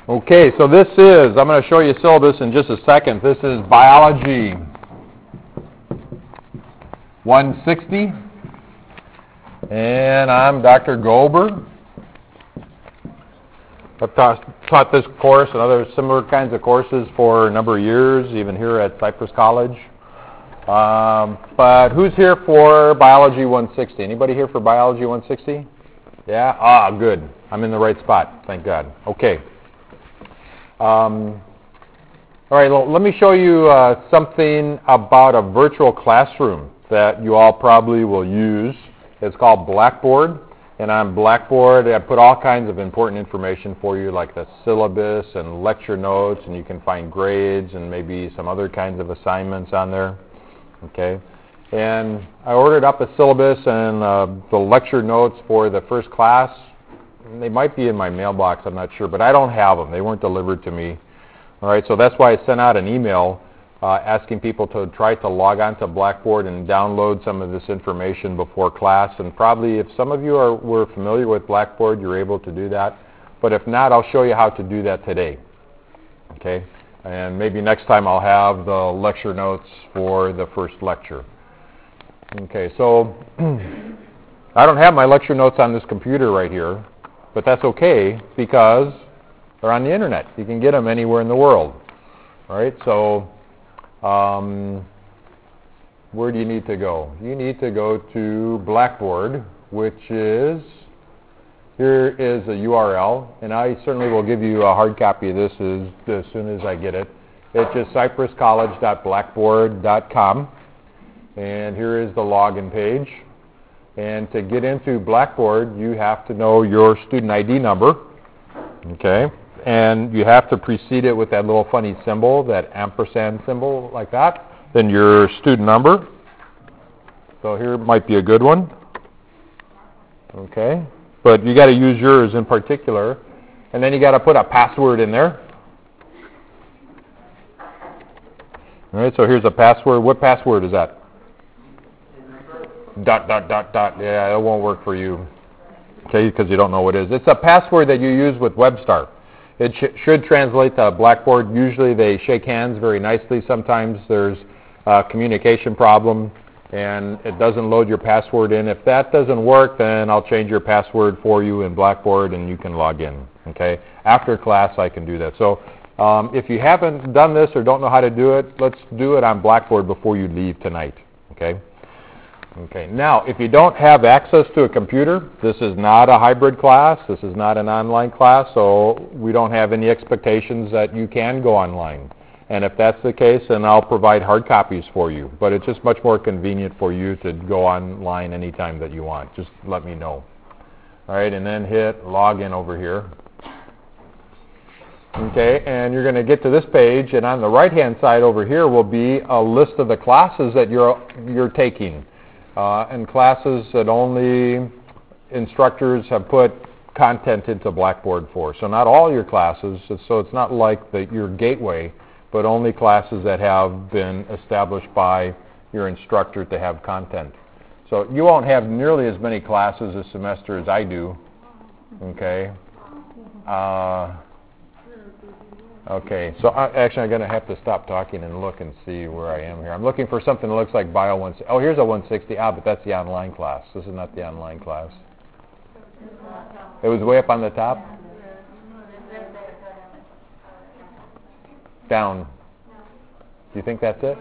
Okay, so this is, I'm going to show you syllabus in just a second. This is Biology 160, and I'm Dr. Gober. I've taught this course and other similar kinds of courses for a number of years, even here at Cypress College. But who's here for Biology 160? Anybody here for Biology 160? Yeah? Ah, good. I'm in the right spot, thank God. Okay. All right, well, let me show you something about a virtual classroom that you all probably will use. It's called Blackboard, and on Blackboard I put all kinds of important information for you, like the syllabus and lecture notes, and you can find grades and maybe some other kinds of assignments on there. Okay, and I ordered up a syllabus and the lecture notes for the first class. They might be in my mailbox, I'm not sure, but I don't have them. They weren't delivered to me. All right, so that's why I sent out an email asking people to try to log on to Blackboard and download some of this information before class. And probably if some of you were familiar with Blackboard, you're able to do that. But if not, I'll show you how to do that today. Okay, and maybe next time I'll have the lecture notes for the first lecture. Okay, so I don't have my lecture notes on this computer right here. But that's okay because they're on the internet. You can get them anywhere in the world. All right, so where do you need to go? You need to go to Blackboard, which is, here is a URL, and I certainly will give you a hard copy of this as soon as I get it. It's just cypresscollege.blackboard.com, and here is the login page. And to get into Blackboard, you have to know your student ID number, okay? And you have to precede it with that little funny symbol, that ampersand symbol like that. Then your student number. So here might be a good one, okay? But you got to use yours in particular. And then you got to put a password in there. All right, so here's a password. What password is that? ... Yeah, it won't work for you, okay, because you don't know what it is. It's a password that you use with WebStar. It should translate to Blackboard. Usually they shake hands very nicely. Sometimes there's a communication problem and it doesn't load your password in. If that doesn't work, then I'll change your password for you in Blackboard and you can log in, okay? After class I can do that. So if you haven't done this or don't know how to do it, let's do it on Blackboard before you leave tonight, okay? Okay, now if you don't have access to a computer, this is not a hybrid class, this is not an online class, so we don't have any expectations that you can go online. And if that's the case, then I'll provide hard copies for you. But it's just much more convenient for you to go online anytime that you want. Just let me know. All right, and then hit login over here. Okay, and you're going to get to this page, and on the right-hand side over here will be a list of the classes that you're taking. And classes that only instructors have put content into Blackboard for. So not all your classes, so it's not like your gateway, but only classes that have been established by your instructor to have content. So you won't have nearly as many classes a semester as I do, okay? Okay, so actually I'm going to have to stop talking and look and see where I am here. I'm looking for something that looks like Bio 160. Oh, here's a 160. Ah, but that's the online class. This is not the online class. It was way up on the top? Down. Do you think that's it?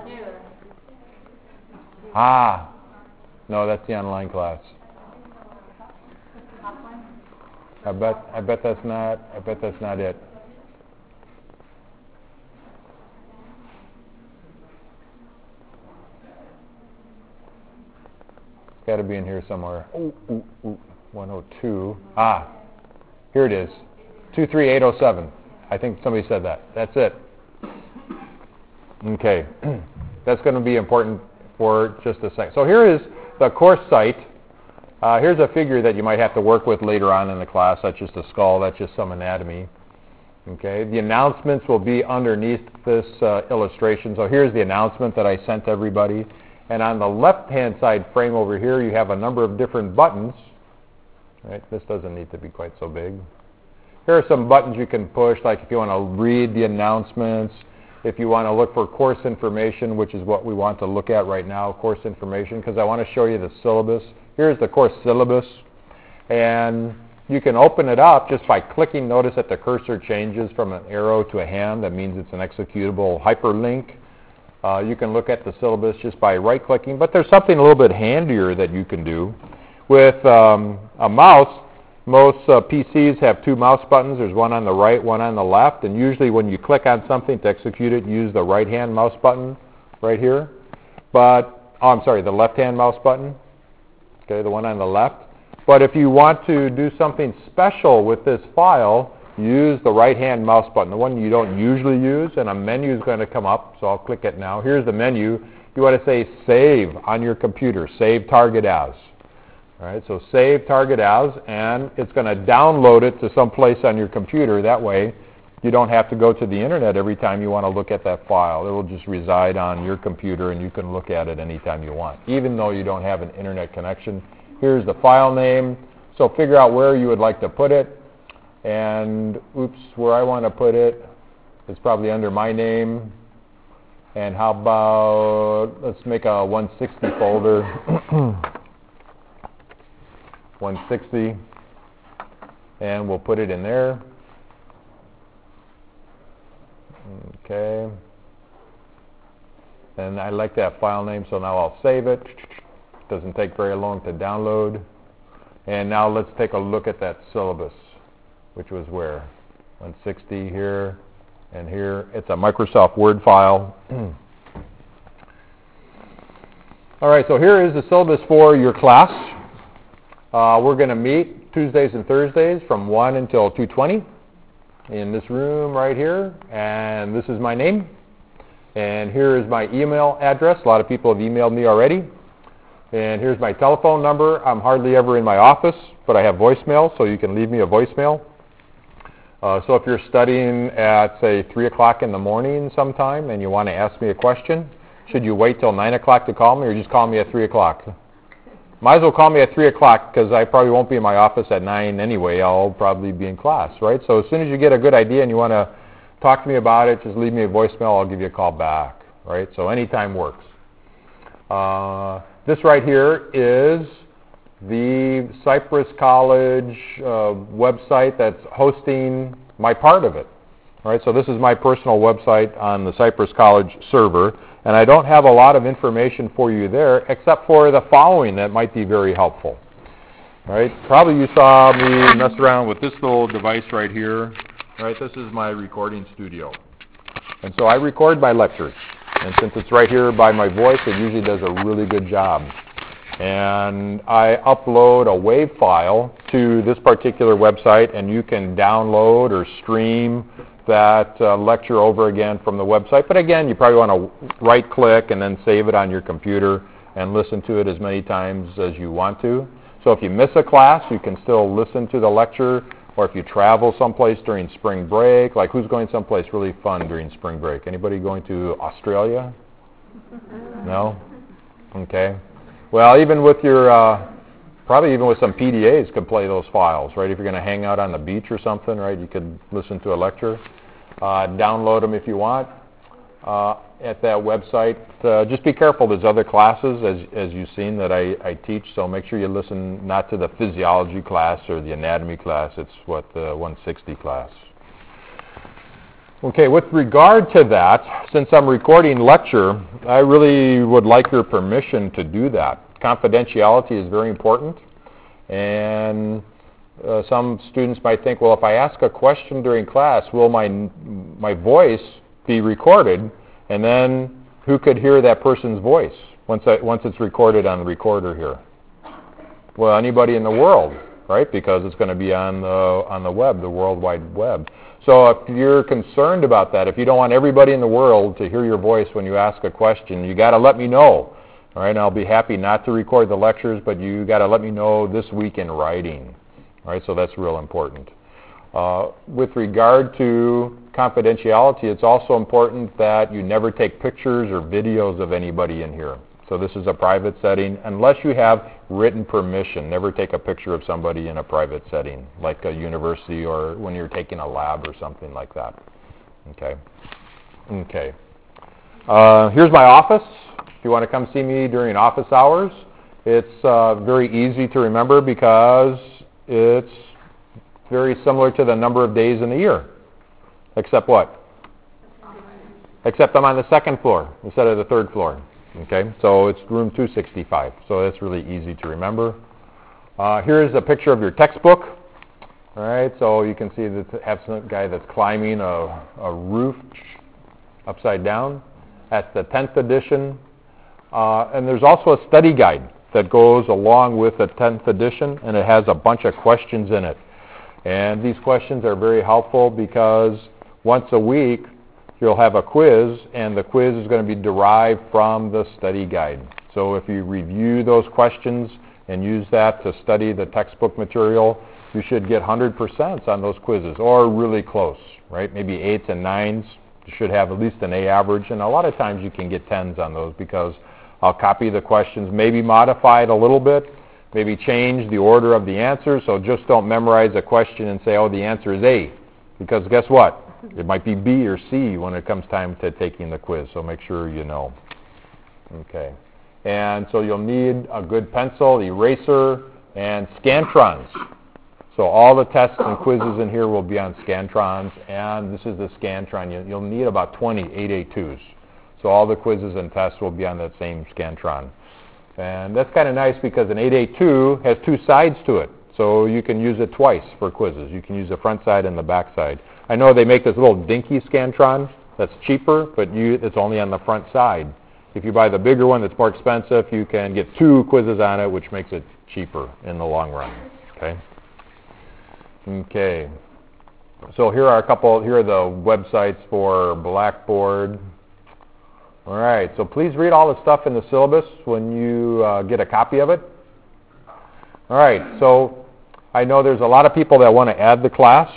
Ah, no, that's the online class. I bet that's not it. Got to be in here somewhere. 102. Ah, here it is. 23807. I think somebody said that. That's it. Okay. That's going to be important for just a second. So here is the course site. Here's a figure that you might have to work with later on in the class. That's just a skull. That's just some anatomy. Okay. The announcements will be underneath this illustration. So here's the announcement that I sent to everybody. And on the left-hand side frame over here, you have a number of different buttons. Right? This doesn't need to be quite so big. Here are some buttons you can push, like if you want to read the announcements, if you want to look for course information, which is what we want to look at right now, course information, because I want to show you the syllabus. Here's the course syllabus, and you can open it up just by clicking. Notice that the cursor changes from an arrow to a hand. That means it's an executable hyperlink. You can look at the syllabus just by right-clicking, but there's something a little bit handier that you can do. With a mouse, most PCs have two mouse buttons. There's one on the right, one on the left, and usually when you click on something to execute it, use the right-hand mouse button right here. But, oh, I'm sorry, the left-hand mouse button, okay, the one on the left. But if you want to do something special with this file, use the right-hand mouse button, the one you don't usually use, and a menu is going to come up, so I'll click it now. Here's the menu. You want to say Save on your computer, Save Target As. All right, so Save Target As, and it's going to download it to some place on your computer. That way, you don't have to go to the internet every time you want to look at that file. It will just reside on your computer, and you can look at it anytime you want, even though you don't have an internet connection. Here's the file name. So figure out where you would like to put it. And, oops, where I want to put it is probably under my name. And how about, let's make a 160 folder. 160. And we'll put it in there. Okay. And I like that file name, so now I'll save it. Doesn't take very long to download. And now let's take a look at that syllabus, which was where? 160 here and here. It's a Microsoft Word file. All right, so here is the syllabus for your class. We're going to meet Tuesdays and Thursdays from 1 until 2:20 in this room right here. And this is my name. And here is my email address. A lot of people have emailed me already. And here's my telephone number. I'm hardly ever in my office, but I have voicemail, so you can leave me a voicemail. So if you're studying at, say, 3 o'clock in the morning sometime and you want to ask me a question, should you wait till 9 o'clock to call me or just call me at 3 o'clock? Might as well call me at 3 o'clock because I probably won't be in my office at 9 anyway. I'll probably be in class, right? So as soon as you get a good idea and you want to talk to me about it, just leave me a voicemail. I'll give you a call back, right? So anytime works. This right here is the Cypress College website that's hosting my part of it. All right, so this is my personal website on the Cypress College server, and I don't have a lot of information for you there except for the following that might be very helpful. All right, probably you saw me mess around with this little device right here. All right, this is my recording studio. And so I record my lectures. And since it's right here by my voice, it usually does a really good job. And I upload a WAV file to this particular website, and you can download or stream that lecture over again from the website. But again, you probably want to right-click and then save it on your computer and listen to it as many times as you want to. So if you miss a class, you can still listen to the lecture. Or if you travel someplace during spring break, like who's going someplace really fun during spring break? Anybody going to Australia? No? Okay. Well, even with your, probably even with some PDAs could play those files, right? If you're going to hang out on the beach or something, right, you could listen to a lecture. Download them if you want at that website. Just be careful. There's other classes, as you've seen, that I teach, so make sure you listen not to the physiology class or the anatomy class. It's what the 160 class. Okay, with regard to that, since I'm recording lecture, I really would like your permission to do that. Confidentiality is very important, and some students might think, well, if I ask a question during class, will my voice be recorded, and then who could hear that person's voice once it's recorded on the recorder here? Well, anybody in the world, right? Because it's going to be on the web, the World Wide Web. So if you're concerned about that, if you don't want everybody in the world to hear your voice when you ask a question, you got to let me know. All right, and I'll be happy not to record the lectures, but you got to let me know this week in writing. All right, so that's real important. With regard to confidentiality, it's also important that you never take pictures or videos of anybody in here. So this is a private setting, unless you have written permission. Never take a picture of somebody in a private setting, like a university or when you're taking a lab or something like that. Okay. Okay. Here's my office. If you want to come see me during office hours, it's very easy to remember because it's very similar to the number of days in the year. Except what? Except I'm on the second floor instead of the third floor. Okay, so it's room 265. So that's really easy to remember. Here's a picture of your textbook. All right, so you can see that have some guy that's climbing a roof upside down. That's the 10th edition. And there's also a study guide that goes along with the 10th edition, and it has a bunch of questions in it. And these questions are very helpful because once a week you'll have a quiz, and the quiz is going to be derived from the study guide. So if you review those questions and use that to study the textbook material, you should get 100% on those quizzes, or really close, right? Maybe 8s and 9s. You should have at least an A average, and a lot of times you can get 10s on those because I'll copy the questions, maybe modify it a little bit, maybe change the order of the answers, so just don't memorize a question and say, oh, the answer is A, because guess what? It might be B or C when it comes time to taking the quiz, so make sure you know. Okay. And so you'll need a good pencil, eraser, and Scantrons. So all the tests and quizzes in here will be on Scantrons, and this is the Scantron. You'll need about 20 8A2s. So all the quizzes and tests will be on that same Scantron. And that's kind of nice because an 8A2 has two sides to it. So you can use it twice for quizzes. You can use the front side and the back side. I know they make this little dinky Scantron that's cheaper, but it's only on the front side. If you buy the bigger one that's more expensive, you can get two quizzes on it, which makes it cheaper in the long run. Okay. Okay. So here are the websites for Blackboard. All right. So please read all the stuff in the syllabus when you get a copy of it. All right. So I know there's a lot of people that want to add the class,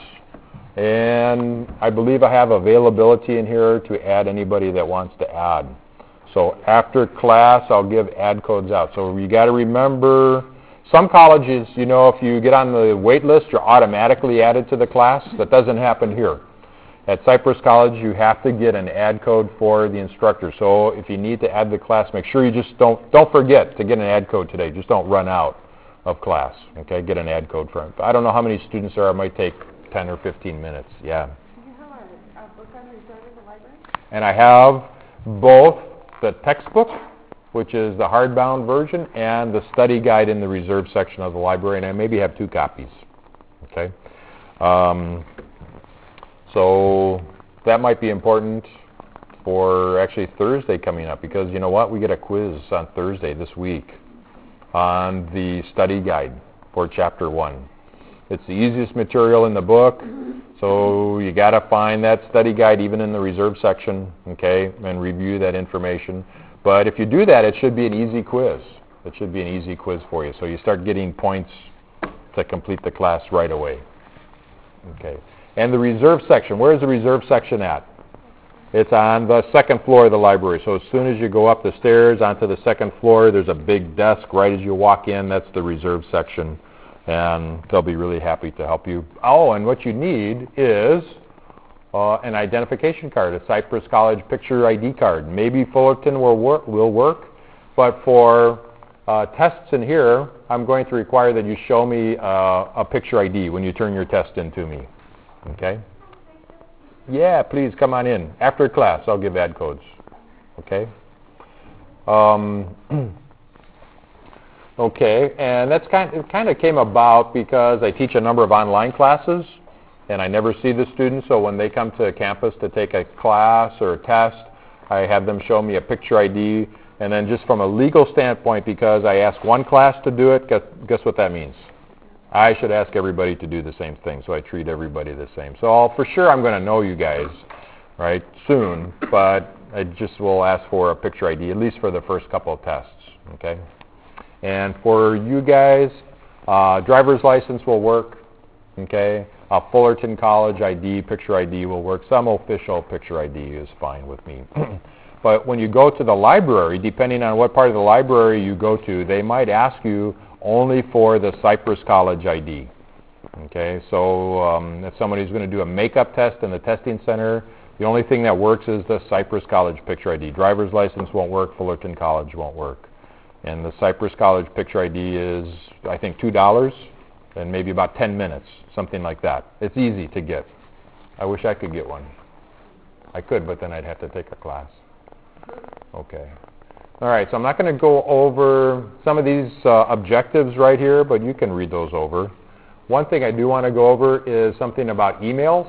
and I believe I have availability in here to add anybody that wants to add. So after class, I'll give add codes out. So you got to remember, some colleges, you know, if you get on the wait list, you're automatically added to the class. That doesn't happen here. At Cypress College, you have to get an add code for the instructor. So if you need to add the class, make sure you just don't forget to get an add code today. Just don't run out of class. Okay, get an add code for it. I don't know how many students there are. It might take 10 or 15 minutes. Yeah. Do you have a book on reserve in the library? And I have both the textbook, which is the hardbound version, and the study guide in the reserve section of the library, and I maybe have 2 copies. Okay. So that might be important for actually Thursday coming up, because you know what? We get a quiz on Thursday this week on the study guide for Chapter 1. It's the easiest material in the book, so you got to find that study guide even in the reserve section, okay, and review that information. But if you do that, it should be an easy quiz. It should be an easy quiz for you, so you start getting points to complete the class right away. Okay. And the reserve section, where is the reserve section at? It's on the second floor of the library. So as soon as you go up the stairs onto the second floor, there's a big desk right as you walk in. That's the reserve section, and they'll be really happy to help you. Oh, and what you need is an identification card, a Cypress College picture ID card. Maybe Fullerton will work, but for tests in here, I'm going to require that you show me a picture ID when you turn your test in to me. Okay? Yeah, please come on in. After class, I'll give add codes. Okay? Okay, and that's it kind of came about because I teach a number of online classes, and I never see the students, so when they come to campus to take a class or a test, I have them show me a picture ID, and then just from a legal standpoint, because I ask one class to do it, guess what that means? I should ask everybody to do the same thing, so I treat everybody the same. So for sure I'm going to know you guys, right, soon, but I just will ask for a picture ID, at least for the first couple of tests, okay? And for you guys, driver's license will work, okay? Fullerton College ID, picture ID will work. Some official picture ID is fine with me. But when you go to the library, depending on what part of the library you go to, they might ask you only for the Cypress College ID. Okay, so if somebody's going to do a makeup test in the testing center, the only thing that works is the Cypress College picture ID. Driver's license won't work, Fullerton College won't work. And the Cypress College picture ID is, I think, $2 and maybe about 10 minutes, something like that. It's easy to get. I wish I could get one. I could, but then I'd have to take a class. Okay. All right, so I'm not going to go over some of these objectives right here, but you can read those over. One thing I do want to go over is something about emails.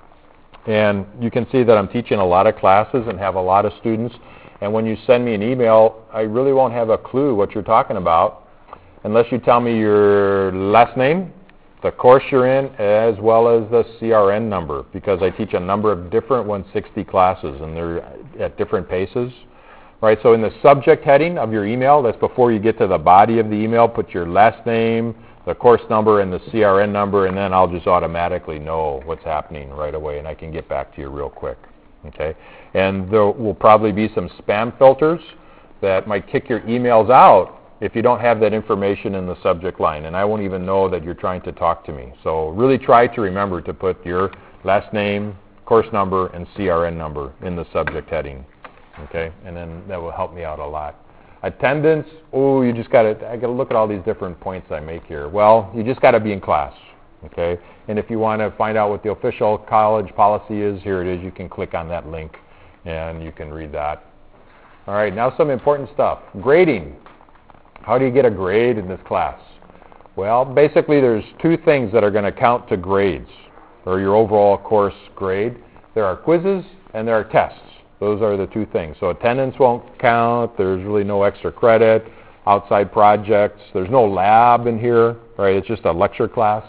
And you can see that I'm teaching a lot of classes and have a lot of students. And when you send me an email, I really won't have a clue what you're talking about unless you tell me your last name, the course you're in, as well as the CRN number, because I teach a number of different 160 classes, and they're at different paces. Right, so in the subject heading of your email, that's before you get to the body of the email, put your last name, the course number, and the CRN number, and then I'll just automatically know what's happening right away, and I can get back to you real quick. Okay, and there will probably be some spam filters that might kick your emails out if you don't have that information in the subject line, and I won't even know that you're trying to talk to me. So really try to remember to put your last name, course number, and CRN number in the subject heading. Okay, and then that will help me out a lot. Attendance, oh, I got to look at all these different points I make here. Well, you just got to be in class, okay? And if you want to find out what the official college policy is, here it is. You can click on that link, and you can read that. All right, now some important stuff. Grading. How do you get a grade in this class? Well, basically there's two things that are going to count to grades, or your overall course grade. There are quizzes and there are tests. Those are the two things. So attendance won't count. There's really no extra credit. Outside projects. There's no lab in here, right? It's just a lecture class.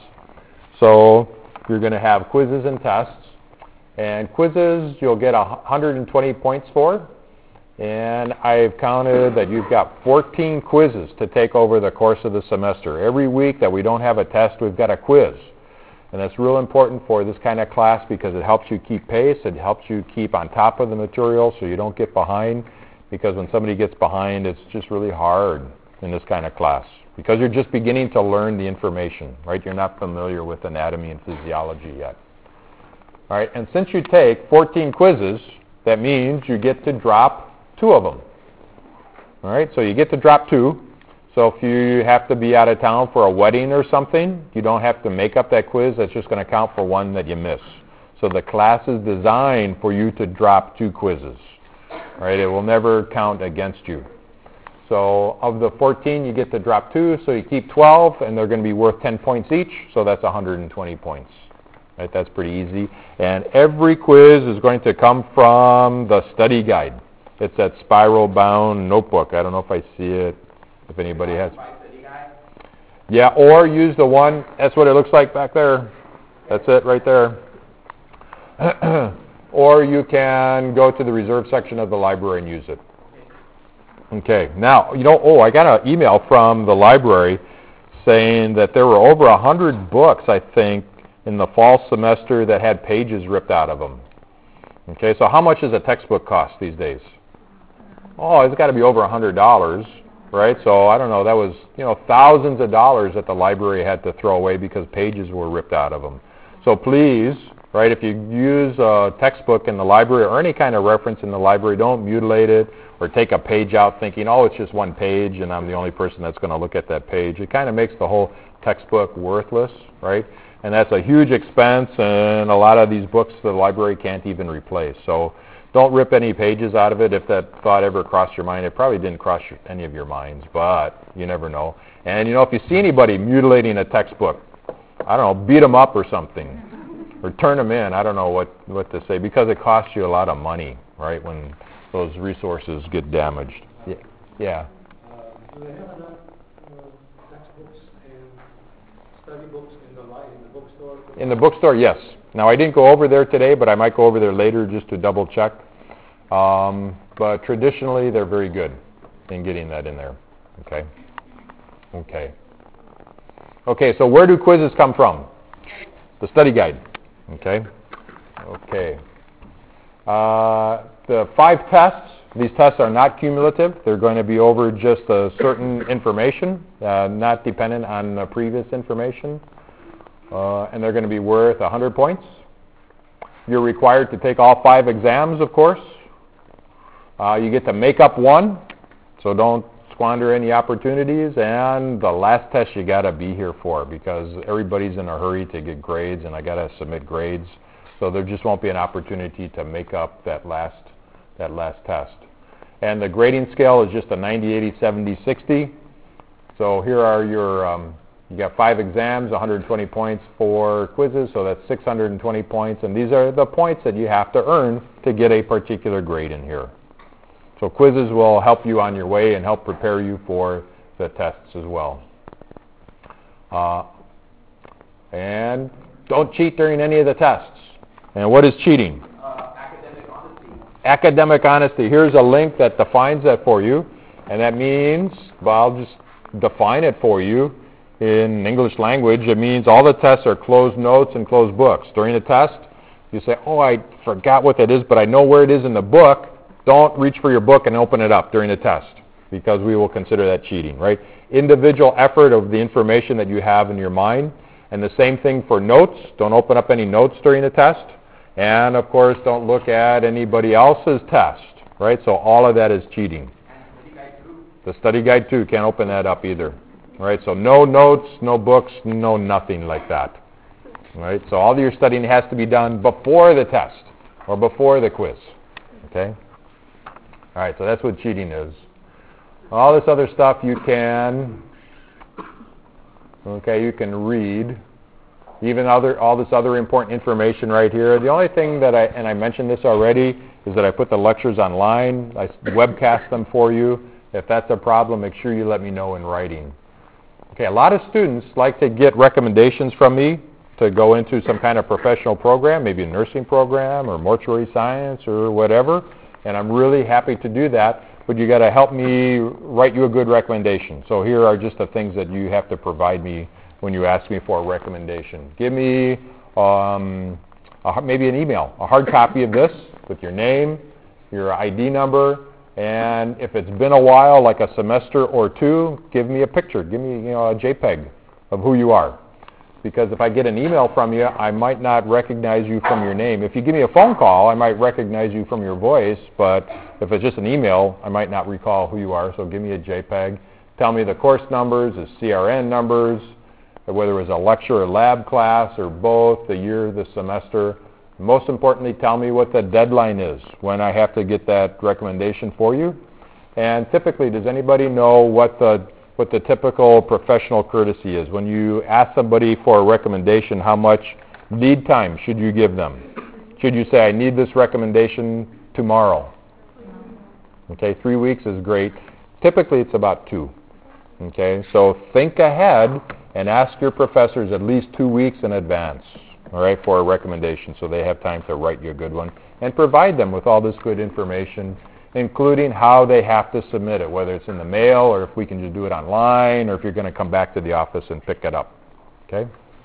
So you're going to have quizzes and tests. And quizzes you'll get 120 points for. And I've counted that you've got 14 quizzes to take over the course of the semester. Every week that we don't have a test, we've got a quiz. And that's real important for this kind of class because it helps you keep pace. It helps you keep on top of the material so you don't get behind. Because when somebody gets behind, it's just really hard in this kind of class. Because you're just beginning to learn the information, right? You're not familiar with anatomy and physiology yet. All right, and since you take 14 quizzes, that means you get to drop 2 of them. All right, so you get to drop 2. So if you have to be out of town for a wedding or something, you don't have to make up that quiz. That's just going to count for 1 that you miss. So the class is designed for you to drop 2 quizzes. Right? It will never count against you. So of the 14, you get to drop 2. So you keep 12, and they're going to be worth 10 points each. So that's 120 points. Right? That's pretty easy. And every quiz is going to come from the study guide. It's that spiral-bound notebook. I don't know if I see it. If anybody has. Yeah, or use the one, that's what it looks like back there. That's it right there. Or you can go to the reserve section of the library and use it. Okay, now, I got an email from the library saying that there were over 100 books, I think, in the fall semester that had pages ripped out of them. Okay, so how much does a textbook cost these days? Oh, it's got to be over $100. Right, so I don't know, that was, thousands of dollars that the library had to throw away because pages were ripped out of them. So please, right, if you use a textbook in the library or any kind of reference in the library, don't mutilate it or take a page out thinking, oh, it's just one page and I'm the only person that's going to look at that page. It kind of makes the whole textbook worthless, right? And that's a huge expense, and a lot of these books the library can't even replace. So don't rip any pages out of it. If that thought ever crossed your mind, it probably didn't cross any of your minds, but you never know. And, if you see anybody mutilating a textbook, I don't know, beat them up or something, or turn them in. I don't know what to say, because it costs you a lot of money, right, when those resources get damaged. Yeah. Do they have enough textbooks and study books in the bookstore? In the bookstore, yes. Now, I didn't go over there today, but I might go over there later just to double check. But traditionally, they're very good in getting that in there. Okay, so where do quizzes come from? The study guide. Okay. The 5 tests These tests are not cumulative. They're going to be over just a certain information, not dependent on previous information. And they're going to be worth 100 points. You're required to take all 5 exams, of course. You get to make up one, so don't squander any opportunities. And the last test you got to be here for, because everybody's in a hurry to get grades, and I got to submit grades. So there just won't be an opportunity to make up that last test. And the grading scale is just a 90, 80, 70, 60. So here are your, you got 5 exams, 120 points, 4 quizzes, so that's 620 points. And these are the points that you have to earn to get a particular grade in here. So quizzes will help you on your way and help prepare you for the tests as well. And don't cheat during any of the tests. And what is cheating? Academic honesty. Here's a link that defines that for you, and that means, well, I'll just define it for you in English language. It means all the tests are closed notes and closed books. During a test, you say, oh, I forgot what that is, but I know where it is in the book. Don't reach for your book and open it up during the test, because we will consider that cheating, right? Individual effort of the information that you have in your mind, and the same thing for notes. Don't open up any notes during the test. And, of course, don't look at anybody else's test, right? So all of that is cheating. The study guide, too. Can't open that up either, right? So no notes, no books, no nothing like that, right? So all of your studying has to be done before the test or before the quiz, okay? All right, so that's what cheating is. All this other stuff you can, okay, you can read. Even all this other important information right here. The only thing that I mentioned this already, is that I put the lectures online. I webcast them for you. If that's a problem, make sure you let me know in writing. Okay, a lot of students like to get recommendations from me to go into some kind of professional program, maybe a nursing program or mortuary science or whatever, and I'm really happy to do that, but you got to help me write you a good recommendation. So here are just the things that you have to provide me when you ask me for a recommendation. Give me maybe an email, a hard copy of this with your name, your ID number, and if it's been a while, like a semester or 2, give me a picture. Give me a JPEG of who you are. Because if I get an email from you, I might not recognize you from your name. If you give me a phone call, I might recognize you from your voice, but if it's just an email, I might not recall who you are, so give me a JPEG. Tell me the course numbers, the CRN numbers, whether it was a lecture or lab class or both, the year, the semester. Most importantly, tell me what the deadline is when I have to get that recommendation for you. And typically, does anybody know what the typical professional courtesy is? When you ask somebody for a recommendation, how much lead time should you give them? Should you say, I need this recommendation tomorrow? Okay, 3 weeks is great. Typically, it's about 2. Okay, so think ahead and ask your professors at least 2 weeks in advance, all right, for a recommendation, so they have time to write you a good one, and provide them with all this good information, including how they have to submit it, whether it's in the mail or if we can just do it online, or if you're going to come back to the office and pick it up. Okay?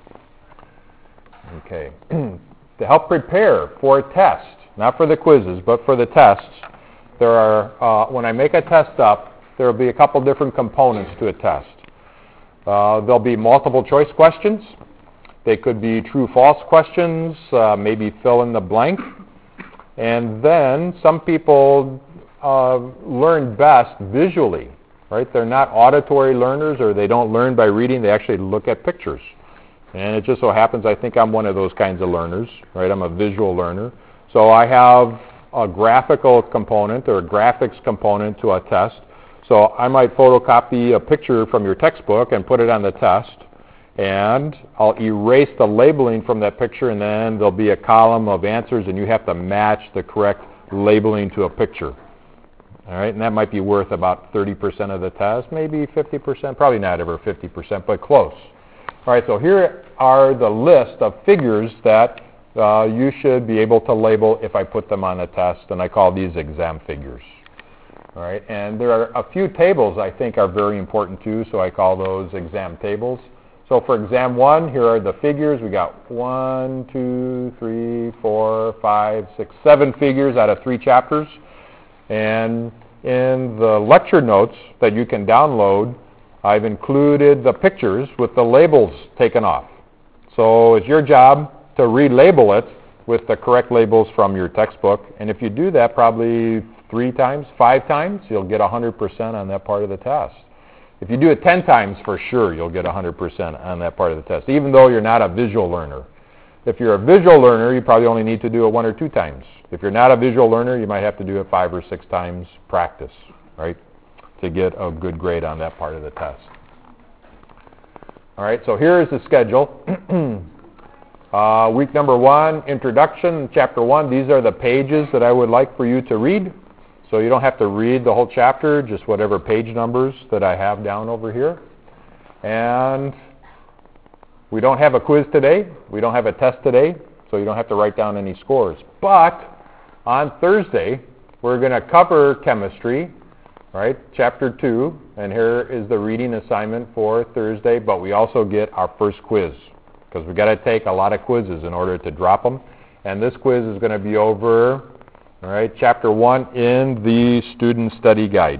Okay. To help prepare for a test, not for the quizzes, but for the tests, there are, when I make a test up, there will be a couple different components to a test. There'll be multiple choice questions. They could be true-false questions, maybe fill in the blank. And then some people learn best visually, right? They're not auditory learners, or they don't learn by reading. They actually look at pictures. And it just so happens I think I'm one of those kinds of learners, right? I'm a visual learner. So I have a graphical component or a graphics component to a test. So I might photocopy a picture from your textbook and put it on the test, and I'll erase the labeling from that picture, and then there'll be a column of answers, and you have to match the correct labeling to a picture. All right, and that might be worth about 30% of the test, maybe 50%, probably not ever 50%, but close. All right, so here are the list of figures that you should be able to label if I put them on a test, and I call these exam figures. All right, and there are a few tables I think are very important too, so I call those exam tables. So for exam 1, here are the figures. We got 1, 2, 3, 4, 5, 6, 7 figures out of 3 chapters. And in the lecture notes that you can download, I've included the pictures with the labels taken off. So it's your job to relabel it with the correct labels from your textbook. And if you do that probably 3 times, 5 times, you'll get 100% on that part of the test. If you do it 10 times, for sure, you'll get 100% on that part of the test, even though you're not a visual learner. If you're a visual learner, you probably only need to do it 1 or 2 times. If you're not a visual learner, you might have to do it 5 or 6 times practice, right, to get a good grade on that part of the test. All right, so here is the schedule. Week number 1, introduction, chapter 1. These are the pages that I would like for you to read. So you don't have to read the whole chapter, just whatever page numbers that I have down over here. And we don't have a quiz today. We don't have a test today, so you don't have to write down any scores. But on Thursday, we're going to cover chemistry, right, chapter 2. And here is the reading assignment for Thursday. But we also get our first quiz, because we've got to take a lot of quizzes in order to drop them. And this quiz is going to be over, all right, chapter 1 in the student study guide.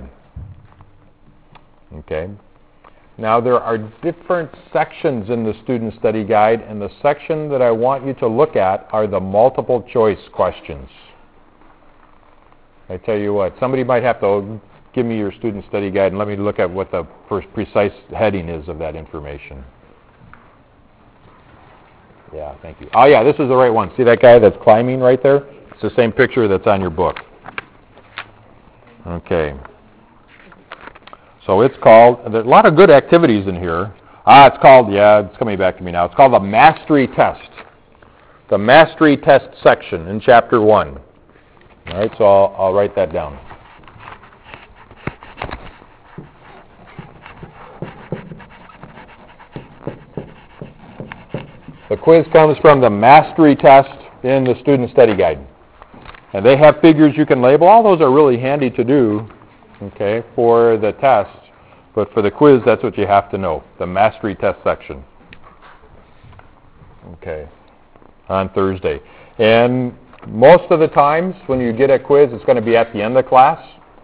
Okay. Now there are different sections in the student study guide, and the section that I want you to look at are the multiple choice questions. I tell you what, somebody might have to give me your student study guide and let me look at what the first precise heading is of that information. Yeah, thank you. Oh yeah, this is the right one. See that guy that's climbing right there? It's the same picture that's on your book. Okay. So it's called, there's a lot of good activities in here. It's called, yeah, it's coming back to me now. It's called the Mastery Test. The Mastery Test section in chapter 1. All right, so I'll write that down. The quiz comes from the Mastery Test in the Student Study Guide. And they have figures you can label. All those are really handy to do, okay, for the test. But for the quiz, that's what you have to know, the Mastery Test section. Okay, on Thursday. And most of the times when you get a quiz, it's going to be at the end of class.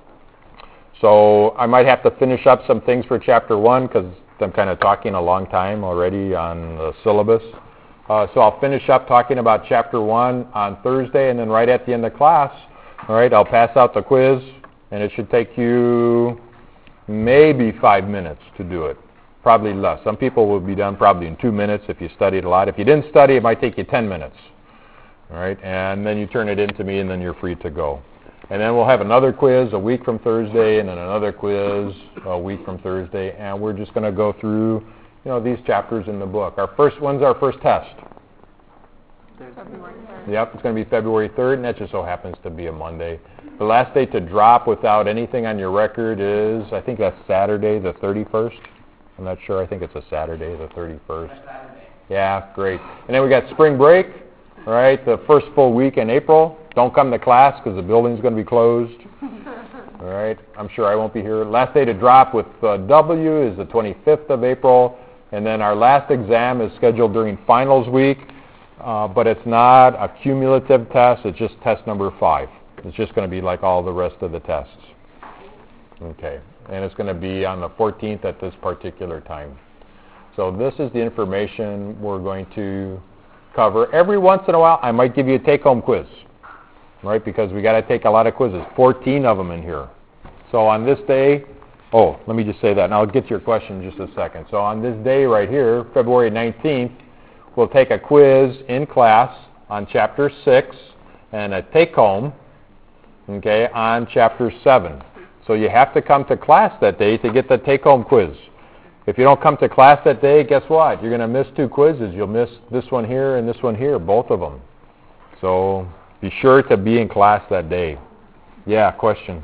So I might have to finish up some things for chapter 1 because I'm kind of talking a long time already on the syllabus. So I'll finish up talking about chapter 1 on Thursday, and then right at the end of class, all right, I'll pass out the quiz, and it should take you maybe 5 minutes to do it. Probably less. Some people will be done probably in 2 minutes if you studied a lot. If you didn't study, it might take you 10 minutes. All right, and then you turn it in to me, and then you're free to go. And then we'll have another quiz a week from Thursday, and then another quiz a week from Thursday, and we're just going to go through, these chapters in the book. When's our first test? February 3rd. Yep, it's going to be February 3rd, and that just so happens to be a Monday. The last day to drop without anything on your record is, I think that's Saturday the 31st. I'm not sure. I think it's a Saturday the 31st. Saturday. Yeah, great. And then we got spring break, all right, the first full week in April. Don't come to class because the building's going to be closed. All right, I'm sure I won't be here. Last day to drop with W is the 25th of April, and then our last exam is scheduled during finals week, but it's not a cumulative test. It's just test number 5. It's just going to be like all the rest of the tests. Okay, and it's going to be on the 14th at this particular time. So this is the information we're going to cover. Every once in a while, I might give you a take-home quiz, right? Because we got to take a lot of quizzes, 14 of them in here. So on this day, let me just say that, and I'll get to your question in just a second. So on this day right here, February 19th, we'll take a quiz in class on Chapter 6 and a take-home, okay, on Chapter 7. So you have to come to class that day to get the take-home quiz. If you don't come to class that day, guess what? You're going to miss 2 quizzes. You'll miss this one here and this one here, both of them. So be sure to be in class that day. Yeah, question.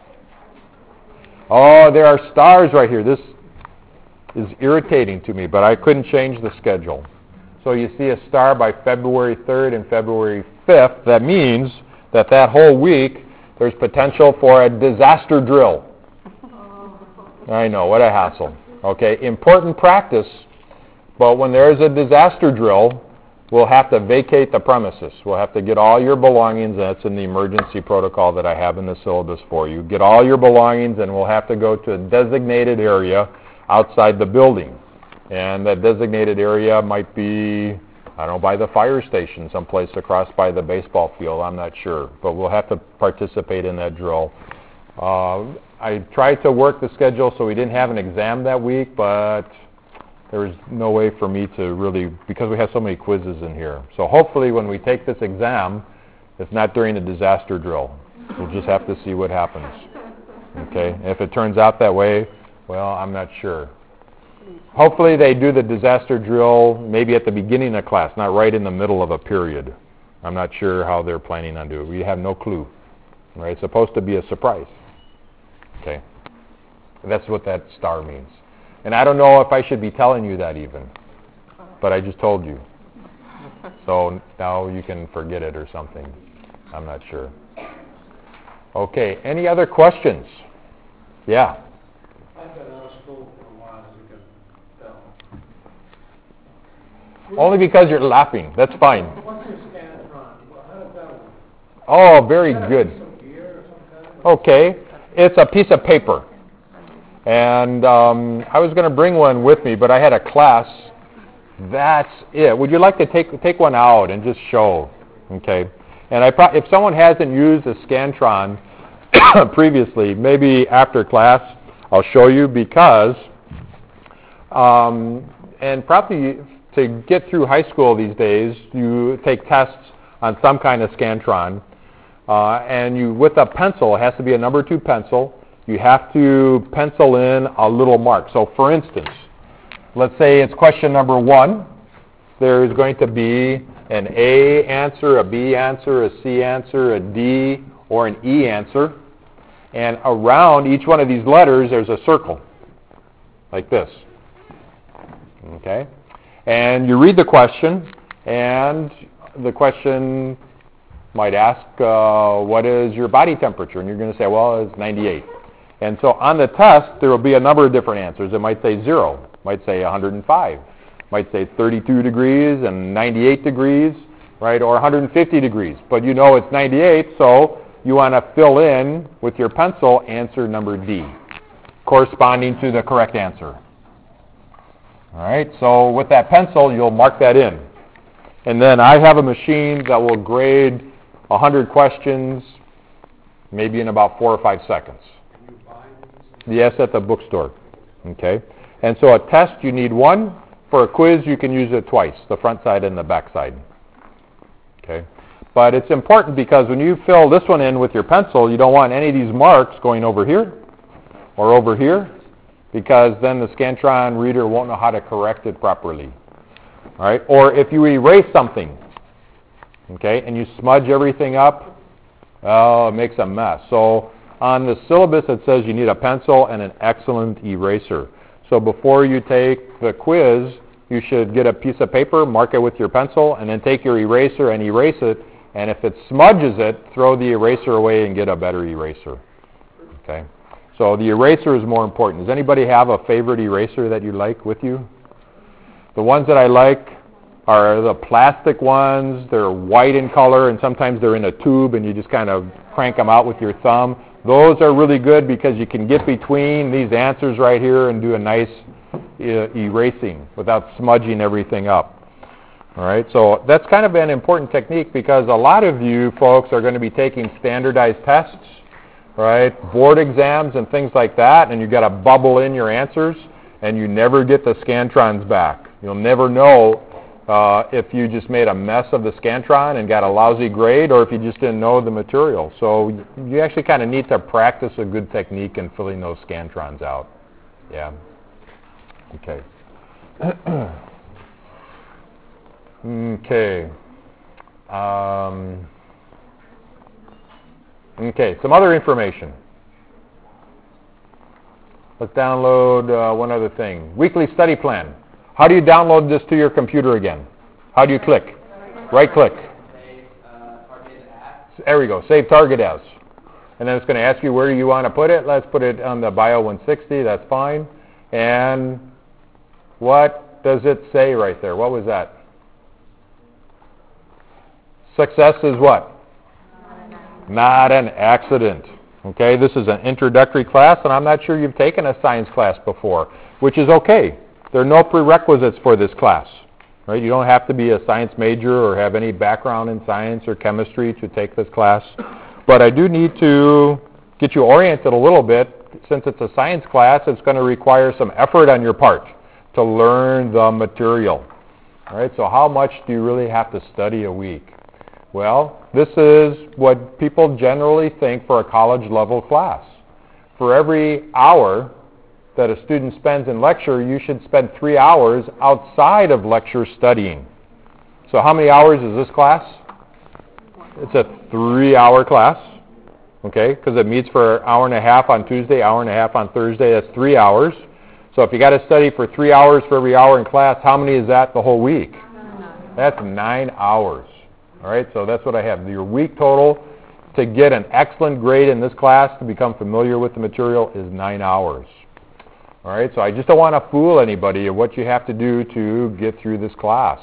Oh, there are stars right here. This is irritating to me, but I couldn't change the schedule. So you see a star by February 3rd and February 5th. That means that whole week there's potential for a disaster drill. I know, what a hassle. Okay, important practice, but when there is a disaster drill, we'll have to vacate the premises. We'll have to get all your belongings. That's in the emergency protocol that I have in the syllabus for you. Get all your belongings, and we'll have to go to a designated area outside the building. And that designated area might be, I don't know, by the fire station, someplace across by the baseball field. I'm not sure. But we'll have to participate in that drill. I tried to work the schedule so we didn't have an exam that week, but there was no way for me to really, because we have so many quizzes in here. So hopefully when we take this exam, it's not during the disaster drill. We'll just have to see what happens. Okay? And if it turns out that way, well, I'm not sure. Hopefully they do the disaster drill maybe at the beginning of class, not right in the middle of a period. I'm not sure how they're planning on doing it. We have no clue. Right? It's supposed to be a surprise. Okay? That's what that star means. And I don't know if I should be telling you that even, but I just told you. So now you can forget it or something. I'm not sure. Okay, any other questions? Yeah. I've been out of school for a while, as you can tell. Only because you're laughing. That's fine. What's your Scantron? How does that work? Oh, very good. Some gear or some kind of... Okay, it's a piece of paper. And I was going to bring one with me, but I had a class. That's it. Would you like to take one out and just show? Okay. And if someone hasn't used a Scantron previously, maybe after class I'll show you because, and probably to get through high school these days, you take tests on some kind of Scantron, and with a pencil, it has to be a number 2 pencil. You have to pencil in a little mark. So for instance, let's say it's question number 1. There's going to be an A answer, a B answer, a C answer, a D, or an E answer. And around each one of these letters, there's a circle, like this. Okay? And you read the question, and the question might ask, what is your body temperature? And you're going to say, well, it's 98. And so on the test, there will be a number of different answers. It might say 0, might say 105, might say 32 degrees and 98 degrees, right, or 150 degrees. But you know it's 98, so you want to fill in with your pencil answer number D, corresponding to the correct answer. All right, so with that pencil, you'll mark that in. And then I have a machine that will grade 100 questions maybe in about 4 or 5 seconds. Yes, at the bookstore. Okay? And so a test, you need one. For a quiz, you can use it twice, the front side and the back side. Okay? But it's important because when you fill this one in with your pencil, you don't want any of these marks going over here or over here because then the Scantron reader won't know how to correct it properly. All right? Or if you erase something, okay, and you smudge everything up, oh, it makes a mess. So on the syllabus, it says you need a pencil and an excellent eraser. So before you take the quiz, you should get a piece of paper, mark it with your pencil, and then take your eraser and erase it. And if it smudges it, throw the eraser away and get a better eraser. Okay? So the eraser is more important. Does anybody have a favorite eraser that you like with you? The ones that I like are the plastic ones. They're white in color, and sometimes they're in a tube, and you just kind of crank them out with your thumb. Those are really good because you can get between these answers right here and do a nice erasing without smudging everything up. All right, so that's kind of an important technique because a lot of you folks are going to be taking standardized tests, right, board exams and things like that, and you've got to bubble in your answers, and you never get the Scantrons back. You'll never know if you just made a mess of the Scantron and got a lousy grade or if you just didn't know the material. So you actually kind of need to practice a good technique in filling those Scantrons out. Yeah. Okay. Okay. Okay, some other information. Let's download one other thing. Weekly study plan. How do you download this to your computer again? How do you click? Right click. There we go. Save target as. And then it's going to ask you where you want to put it. Let's put it on the Bio 160. That's fine. And what does it say right there? What was that? Success is what? Not an accident. Okay, this is an introductory class, and I'm not sure you've taken a science class before, which is okay. There are no prerequisites for this class. Right? You don't have to be a science major or have any background in science or chemistry to take this class. But I do need to get you oriented a little bit. Since it's a science class, it's going to require some effort on your part to learn the material. All right, so how much do you really have to study a week? Well, this is what people generally think for a college level class. For every hour that a student spends in lecture, you should spend 3 hours outside of lecture studying. So how many hours is this class? It's a 3-hour class, okay, because it meets for an hour and a half on Tuesday, hour and a half on Thursday. That's 3 hours. So if you got to study for 3 hours for every hour in class, how many is that the whole week? That's 9 hours. All right, so that's what I have. Your week total to get an excellent grade in this class, to become familiar with the material, is 9 hours. All right, so I just don't want to fool anybody of what you have to do to get through this class.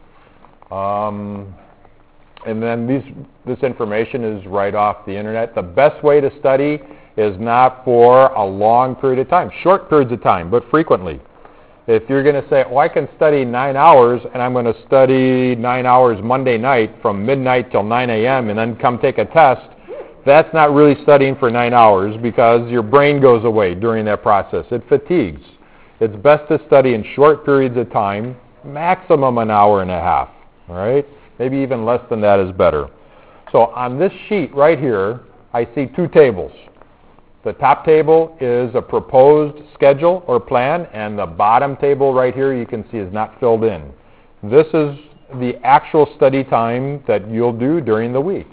And then this information is right off the internet. The best way to study is not for a long period of time, short periods of time, but frequently. If you're going to say, oh, I can study 9 hours, and I'm going to study 9 hours Monday night from midnight till 9 a.m. and then come take a test, that's not really studying for 9 hours, because your brain goes away during that process. It fatigues. It's best to study in short periods of time, maximum an hour and a half. All right? Maybe even less than that is better. So on this sheet right here, I see 2 tables. The top table is a proposed schedule or plan, and the bottom table right here you can see is not filled in. This is the actual study time that you'll do during the week.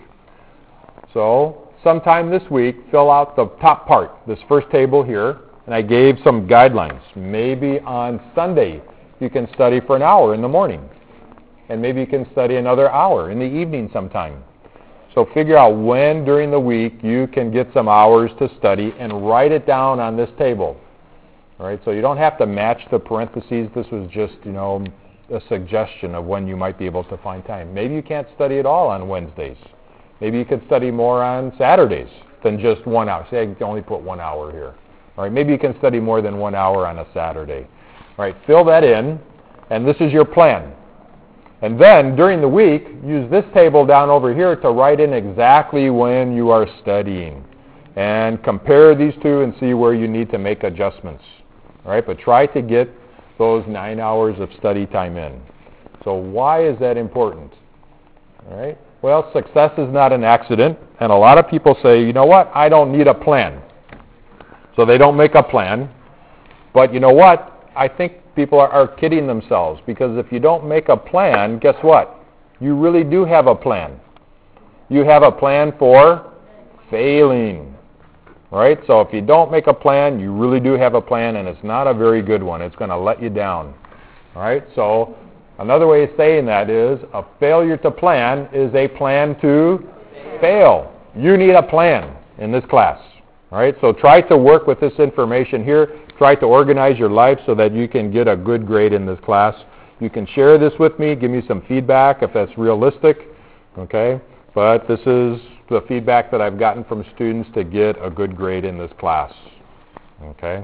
So sometime this week, fill out the top part, this first table here, and I gave some guidelines. Maybe on Sunday you can study for an hour in the morning, and maybe you can study another hour in the evening sometime. So figure out when during the week you can get some hours to study and write it down on this table. All right, so you don't have to match the parentheses. This was just, a suggestion of when you might be able to find time. Maybe you can't study at all on Wednesdays. Maybe you could study more on Saturdays than just 1 hour. Say I can only put 1 hour here. All right, maybe you can study more than 1 hour on a Saturday. All right, fill that in, and this is your plan. And then, during the week, use this table down over here to write in exactly when you are studying. And compare these two and see where you need to make adjustments. All right, but try to get those 9 hours of study time in. So why is that important? All right, well, success is not an accident. And a lot of people say, you know what, I don't need a plan. So they don't make a plan. But you know what, I think people are kidding themselves, because if you don't make a plan, guess what? You really do have a plan. You have a plan for failing, right? So if you don't make a plan, you really do have a plan, and it's not a very good one. It's going to let you down, all right? So another way of saying that is a failure to plan is a plan to fail. You need a plan in this class, all right? So try to work with this information here. Try to organize your life so that you can get a good grade in this class. You can share this with me, give me some feedback if that's realistic, okay? But this is the feedback that I've gotten from students to get a good grade in this class, okay?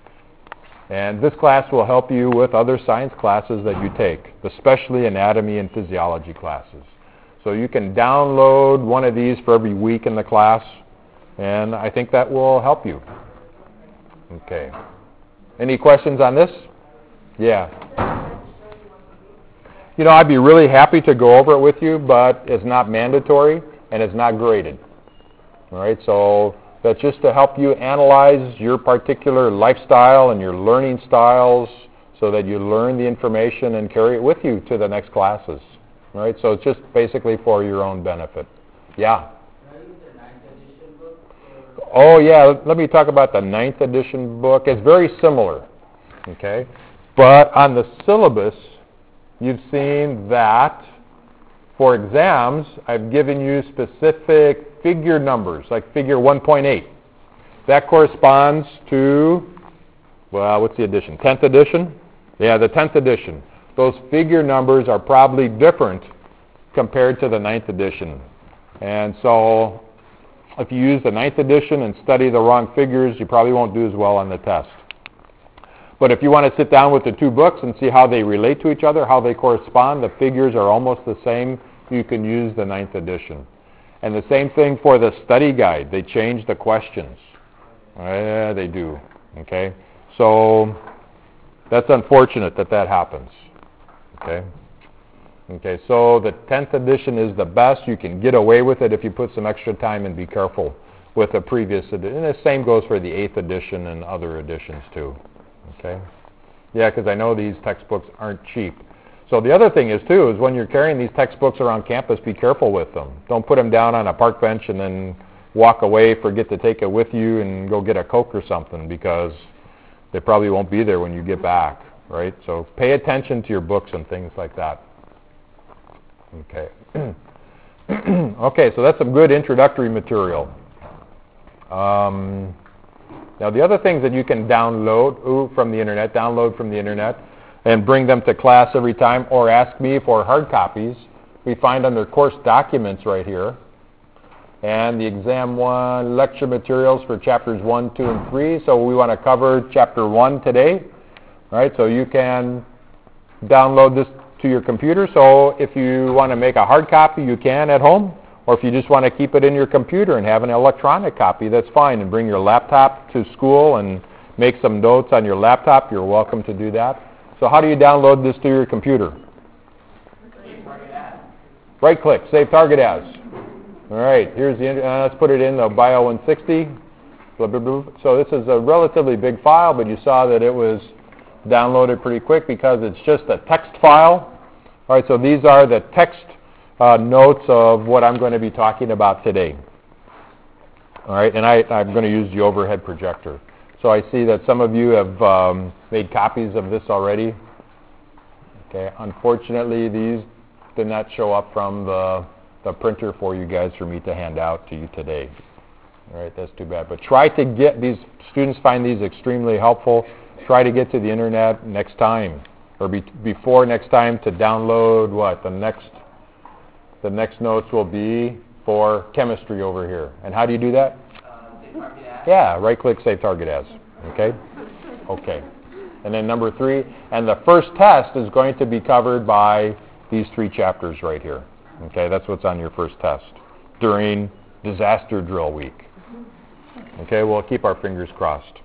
And this class will help you with other science classes that you take, especially anatomy and physiology classes. So you can download one of these for every week in the class, and I think that will help you. Okay. Any questions on this? Yeah. I'd be really happy to go over it with you, but it's not mandatory and it's not graded. All right, so that's just to help you analyze your particular lifestyle and your learning styles so that you learn the information and carry it with you to the next classes. All right, so it's just basically for your own benefit. Yeah. Oh, yeah, let me talk about the 9th edition book. It's very similar, okay? But on the syllabus, you've seen that for exams, I've given you specific figure numbers, like figure 1.8. That corresponds to, well, what's the edition? 10th edition? Yeah, the 10th edition. Those figure numbers are probably different compared to the 9th edition. And so if you use the 9th edition and study the wrong figures, you probably won't do as well on the test. But if you want to sit down with the two books and see how they relate to each other, how they correspond, the figures are almost the same, you can use the 9th edition. And the same thing for the study guide. They change the questions. Yeah, they do. Okay? So that's unfortunate that that happens. Okay? Okay, so the 10th edition is the best. You can get away with it if you put some extra time and be careful with the previous edition. And the same goes for the 8th edition and other editions too. Okay? Yeah, because I know these textbooks aren't cheap. So the other thing is too, is when you're carrying these textbooks around campus, be careful with them. Don't put them down on a park bench and then walk away, forget to take it with you and go get a Coke or something, because they probably won't be there when you get back, right? So pay attention to your books and things like that. Okay. Okay, so that's some good introductory material. Now the other things that you can download from the internet, and bring them to class every time, or ask me for hard copies, we find under course documents right here. And the Exam 1 lecture materials for chapters 1, 2, and 3. So we want to cover chapter 1 today. All right, so you can download this to your computer. So if you want to make a hard copy, you can at home. Or if you just want to keep it in your computer and have an electronic copy, that's fine. And bring your laptop to school and make some notes on your laptop, you're welcome to do that. So how do you download this to your computer? Right-click, Save Target As. All right, here's the, let's put it in the Bio 160. Blah, blah, blah. So this is a relatively big file, but you saw that it was downloaded pretty quick because it's just a text file. All right, so these are the text notes of what I'm going to be talking about today. All right, and I'm going to use the overhead projector. So I see that some of you have made copies of this already. Okay, unfortunately, these did not show up from the printer for you guys for me to hand out to you today. All right, that's too bad. But try to get these, students find these extremely helpful. Try to get to the internet next time, or before next time, to download what? The next notes will be for chemistry over here. And how do you do that? Yeah, right-click, Save Target As. Okay? Okay. And then number 3, and the first test is going to be covered by these 3 chapters right here. Okay, that's what's on your first test during disaster drill week. Okay, we'll keep our fingers crossed.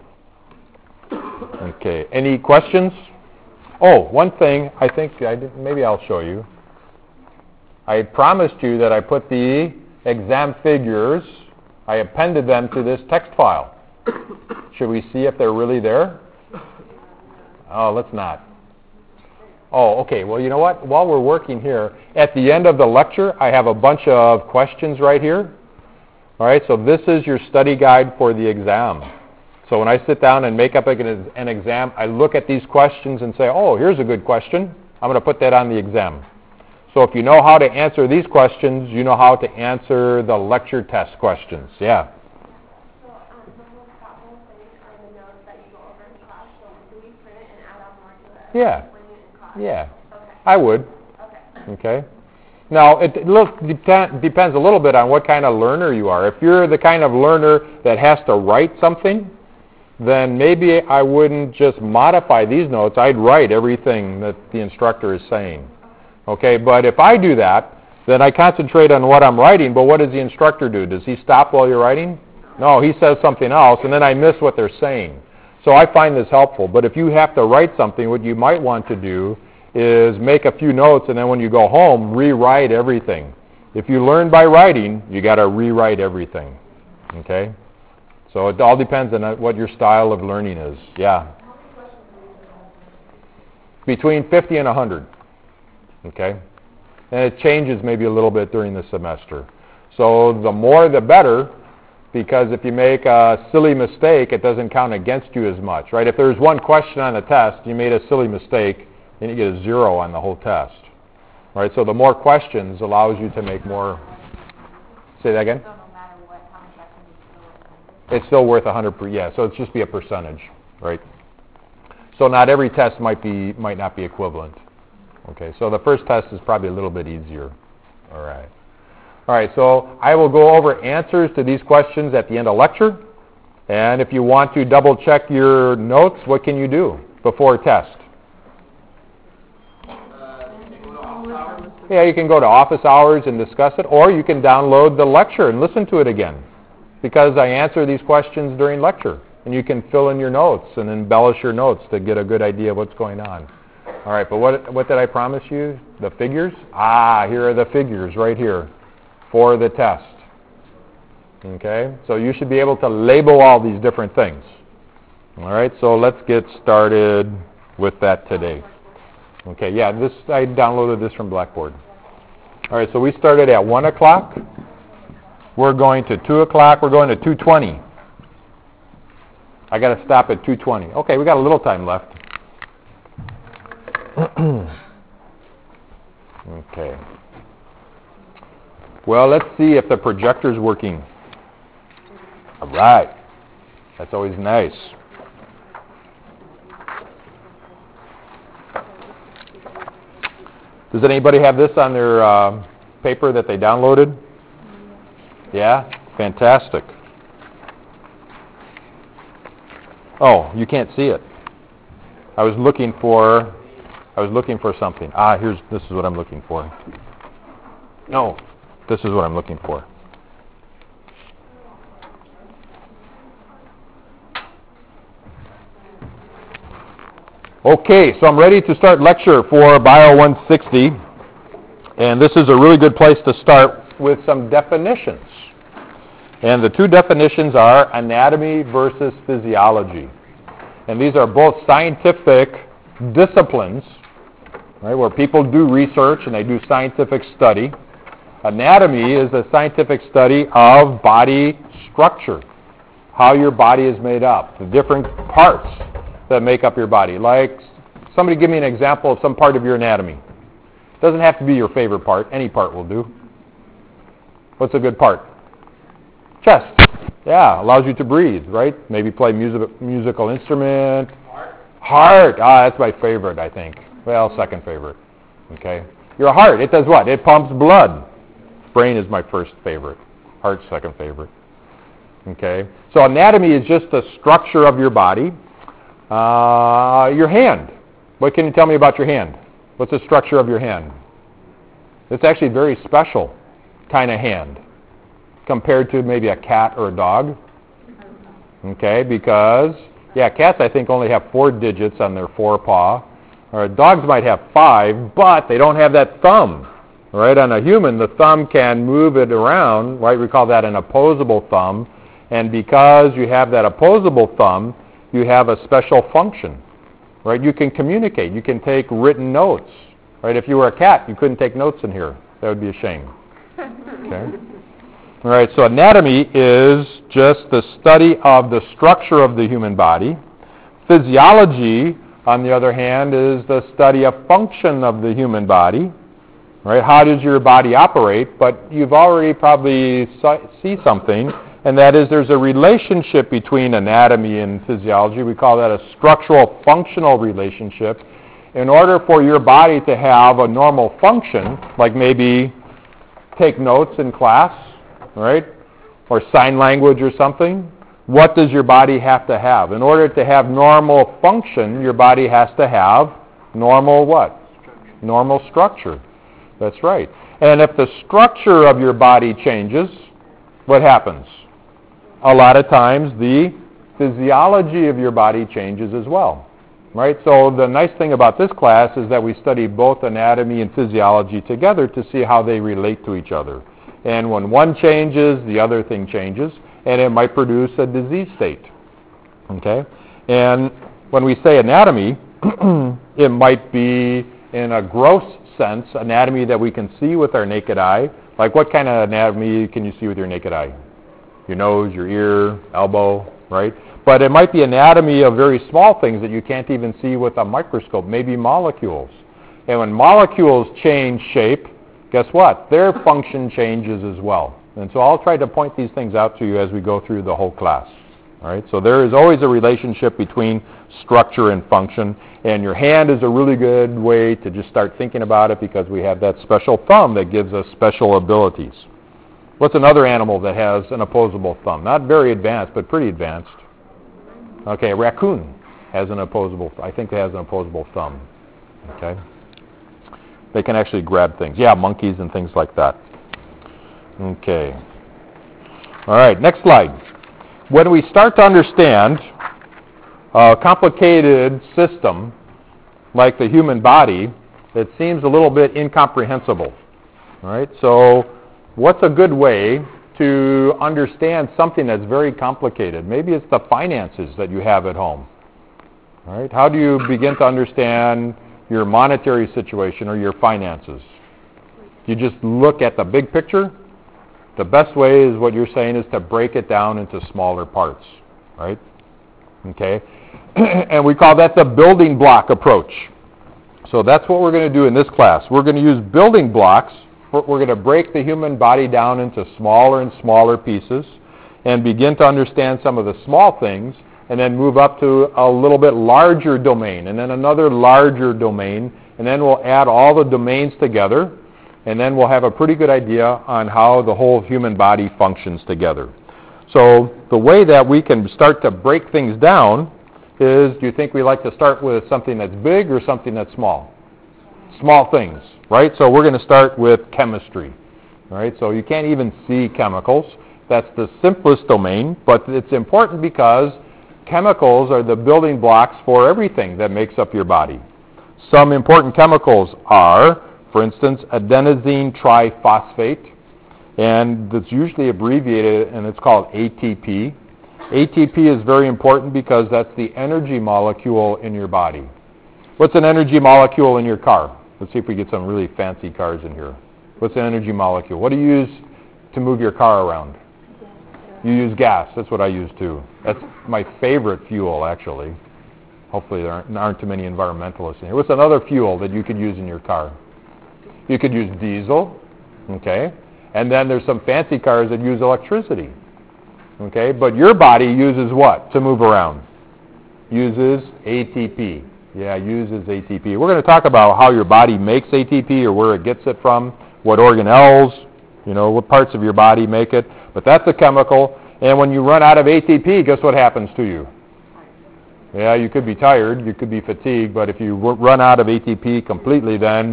Okay, any questions? Oh, one thing I think maybe I'll show you. I promised you that I put the exam figures, I appended them to this text file. Should we see if they're really there? Oh, let's not. Oh, okay. Well, you know what? While we're working here, at the end of the lecture, I have a bunch of questions right here. All right, so this is your study guide for the exam. So when I sit down and make up an exam, I look at these questions and say, oh, here's a good question. I'm going to put that on the exam. So if you know how to answer these questions, you know how to answer the lecture test questions. Yeah? So the whole thing are the notes that you go over in class. So do we print it and add on more to it? Yeah. When you're in class? Yeah. Okay. I would. Okay. Now, it depends a little bit on what kind of learner you are. If you're the kind of learner that has to write something, then maybe I wouldn't just modify these notes. I'd write everything that the instructor is saying. Okay, but if I do that, then I concentrate on what I'm writing, but what does the instructor do? Does he stop while you're writing? No, he says something else, and then I miss what they're saying. So I find this helpful. But if you have to write something, what you might want to do is make a few notes, and then when you go home, rewrite everything. If you learn by writing, you got to rewrite everything. Okay? So it all depends on what your style of learning is. Yeah. Between 50 and 100. Okay? And it changes maybe a little bit during the semester. So the more the better, because if you make a silly mistake, it doesn't count against you as much, right? If there's one question on the test, you made a silly mistake, then you get a 0 on the whole test. Right? So the more questions allows you to make more. Say that again? So no matter what, how many questions is It's still worth 100 yeah, so it's just be a percentage, right? So not every test might not be equivalent. Okay, so the first test is probably a little bit easier. All right. All right, so I will go over answers to these questions at the end of lecture. And if you want to double check your notes, what can you do before a test? Yeah, you can go to office hours and discuss it, or you can download the lecture and listen to it again, because I answer these questions during lecture, and you can fill in your notes and embellish your notes to get a good idea of what's going on. All right, but what did I promise you? The figures? Here are the figures right here for the test. Okay, so you should be able to label all these different things. All right, so let's get started with that today. Okay, yeah, I downloaded this from Blackboard. All right, so we started at 1 o'clock. We're going to 2 o'clock. We're going to 2:20. I got to stop at 2:20. Okay, we got a little time left. Okay. Well, let's see if the projector's working. All right. That's always nice. Does anybody have this on their paper that they downloaded? Yeah? Fantastic. Oh, you can't see it. I was looking for something. This is what I'm looking for. No, this is what I'm looking for. Okay, so I'm ready to start lecture for Bio 160, and this is a really good place to start with some definitions. And the two definitions are anatomy versus physiology. And these are both scientific disciplines, right, where people do research and they do scientific study. Anatomy is a scientific study of body structure, how your body is made up, the different parts that make up your body. Like, somebody give me an example of some part of your anatomy. Doesn't have to be your favorite part. Any part will do. What's a good part? Chest. Yeah, allows you to breathe, right? Maybe play musical instrument. Heart. That's my favorite, I think. Well, second favorite. Okay. Your heart, it does what? It pumps blood. Brain is my first favorite. Heart, second favorite. Okay. So anatomy is just the structure of your body. Your hand. What can you tell me about your hand? What's the structure of your hand? It's actually a very special kind of hand compared to maybe a cat or a dog. Okay, because, cats I think only have 4 digits on their forepaw. Or dogs might have 5, but they don't have that thumb. Right, on a human, the thumb can move it around, right? We call that an opposable thumb. And because you have that opposable thumb, you have a special function, right? You can communicate. You can take written notes, right? If you were a cat, you couldn't take notes in here. That would be a shame. Okay? All right, so anatomy is just the study of the structure of the human body. Physiology, on the other hand, is the study of function of the human body, right? How does your body operate? But you've already probably see something, and that is there's a relationship between anatomy and physiology. We call that a structural functional relationship. In order for your body to have a normal function, like maybe take notes in class, right, or sign language or something, what does your body have to have? In order to have normal function, your body has to have normal what? Normal structure. That's right. And if the structure of your body changes, what happens? A lot of times the physiology of your body changes as well, right? So the nice thing about this class is that we study both anatomy and physiology together to see how they relate to each other. And when one changes, the other thing changes, and it might produce a disease state, okay? And when we say anatomy, it might be in a gross sense, anatomy that we can see with our naked eye. Like what kind of anatomy can you see with your naked eye? Your nose, your ear, elbow, right? But it might be anatomy of very small things that you can't even see with a microscope, maybe molecules. And when molecules change shape, guess what? Their function changes as well. And so I'll try to point these things out to you as we go through the whole class. All right, so there is always a relationship between structure and function, and your hand is a really good way to just start thinking about it because we have that special thumb that gives us special abilities. What's another animal that has an opposable thumb? Not very advanced, but pretty advanced. Okay, a raccoon has an opposable, I think it has an opposable thumb. Okay. They can actually grab things. Yeah, monkeys and things like that. Okay. All right, next slide. When we start to understand a complicated system like the human body, it seems a little bit incomprehensible. All right, so what's a good way to understand something that's very complicated? Maybe it's the finances that you have at home. All right, how do you begin to understand your monetary situation or your finances? You just look at the big picture? The best way is what you're saying is to break it down into smaller parts, right? Okay? And we call that the building block approach. So that's what we're going to do in this class. We're going to use building blocks. We're going to break the human body down into smaller and smaller pieces and begin to understand some of the small things and then move up to a little bit larger domain and then another larger domain, and then we'll add all the domains together, and then we'll have a pretty good idea on how the whole human body functions together. So the way that we can start to break things down is, do you think we like to start with something that's big or something that's small? Small things, right? So we're going to start with chemistry, right? So you can't even see chemicals. That's the simplest domain, but it's important because chemicals are the building blocks for everything that makes up your body. Some important chemicals are, for instance, adenosine triphosphate, and it's usually abbreviated, and it's called ATP. ATP is very important because that's the energy molecule in your body. What's an energy molecule in your car? Let's see if we get some really fancy cars in here. What's an energy molecule? What do you use to move your car around? You use gas. That's what I use too. That's my favorite fuel, actually. Hopefully there aren't too many environmentalists in here. What's another fuel that you could use in your car? You could use diesel, okay? And then there's some fancy cars that use electricity, okay? But your body uses what to move around? Uses ATP. Yeah, uses ATP. We're going to talk about how your body makes ATP or where it gets it from, what organelles, what parts of your body make it. But that's a chemical. And when you run out of ATP, guess what happens to you? Yeah, you could be tired, you could be fatigued, but if you run out of ATP completely, then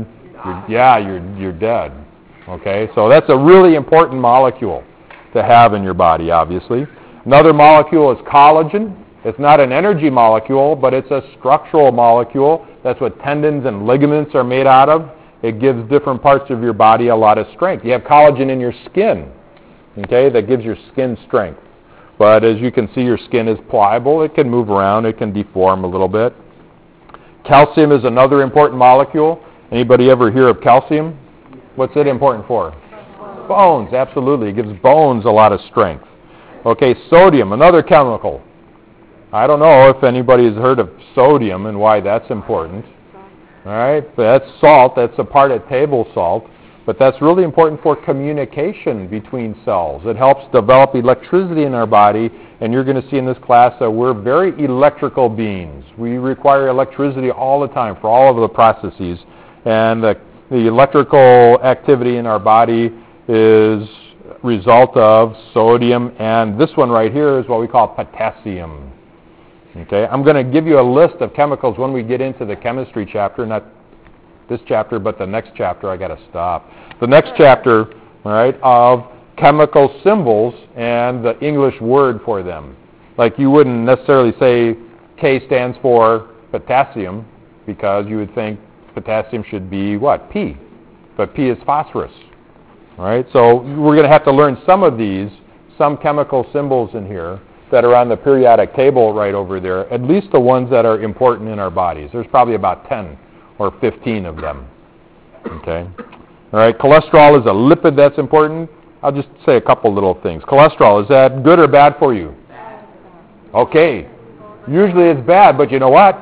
you're dead. Okay, so that's a really important molecule to have in your body, obviously. Another molecule is collagen. It's not an energy molecule, but it's a structural molecule. That's what tendons and ligaments are made out of. It gives different parts of your body a lot of strength. You have collagen in your skin, okay, that gives your skin strength. But as you can see, your skin is pliable. It can move around. It can deform a little bit. Calcium is another important molecule. Anybody ever hear of calcium? What's it important for? Bones, absolutely. It gives bones a lot of strength. Okay, sodium, another chemical. I don't know if anybody has heard of sodium and why that's important. All right, but that's salt. That's a part of table salt. But that's really important for communication between cells. It helps develop electricity in our body, and you're going to see in this class that we're very electrical beings. We require electricity all the time for all of the processes, and the electrical activity in our body is a result of sodium, and this one right here is what we call potassium. Okay, I'm going to give you a list of chemicals when we get into the chemistry chapter, not this chapter, but the next chapter. I got to stop. The next chapter, all right, of chemical symbols and the English word for them. Like you wouldn't necessarily say K stands for potassium because you would think potassium should be what? P. But P is phosphorus. All right, so we're going to have to learn some of these, some chemical symbols in here that are on the periodic table right over there, at least the ones that are important in our bodies. There's probably about 10 or 15 of them. Okay. All right, cholesterol is a lipid that's important. I'll just say a couple little things. Cholesterol, is that good or bad for you? Okay. Usually it's bad, but you know what?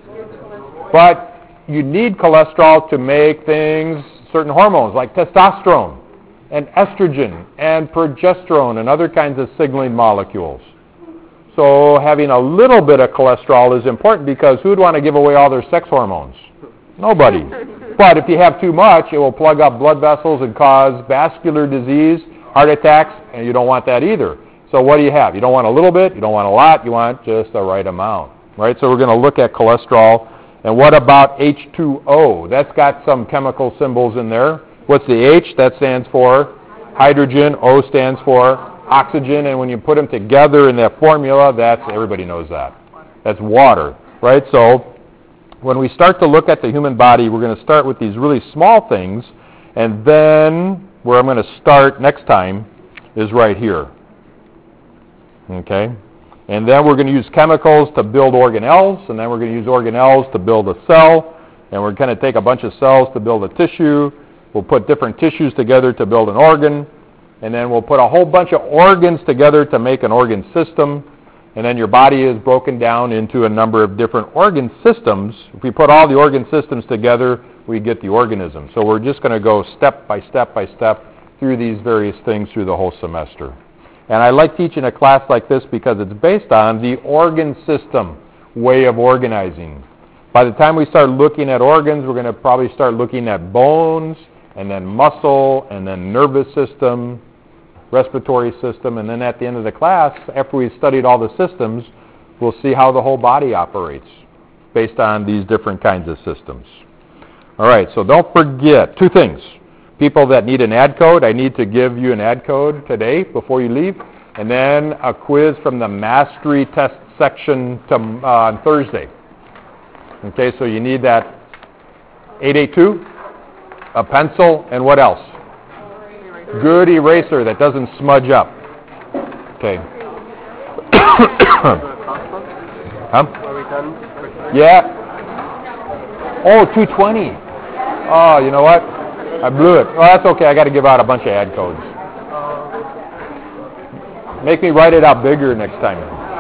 But you need cholesterol to make things, certain hormones like testosterone and estrogen and progesterone and other kinds of signaling molecules. So having a little bit of cholesterol is important because who'd want to give away all their sex hormones? Nobody. But if you have too much, it will plug up blood vessels and cause vascular disease, heart attacks, and you don't want that either. So what do you have? You don't want a little bit, you don't want a lot, you want just the right amount. Right? So we're going to look at cholesterol. And what about H2O? That's got some chemical symbols in there. What's the H? That stands for hydrogen. O stands for oxygen. And when you put them together in that formula, everybody knows that. That's water. Right? So when we start to look at the human body, we're going to start with these really small things. And then where I'm going to start next time is right here. Okay? And then we're going to use chemicals to build organelles, and then we're going to use organelles to build a cell, and we're going to take a bunch of cells to build a tissue. We'll put different tissues together to build an organ, and then we'll put a whole bunch of organs together to make an organ system, and then your body is broken down into a number of different organ systems. If we put all the organ systems together, we get the organism. So we're just going to go step by step by step through these various things through the whole semester. And I like teaching a class like this because it's based on the organ system way of organizing. By the time we start looking at organs, we're going to probably start looking at bones, and then muscle, and then nervous system, respiratory system, and then at the end of the class, after we've studied all the systems, we'll see how the whole body operates based on these different kinds of systems. All right, so don't forget two things. People that need an ad code, I need to give you an ad code today before you leave, and then a quiz from the mastery test section on Thursday. Okay, so you need that 882, a pencil, and what else? Good eraser that doesn't smudge up. Okay. Huh? Yeah. Oh, 220. Oh, you know what? I blew it. Oh, that's okay. I got to give out a bunch of ad codes. Make me write it out bigger next time.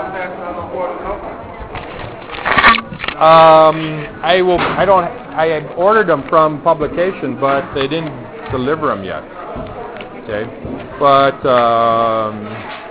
I had ordered them from publication, but they didn't deliver them yet. Okay. But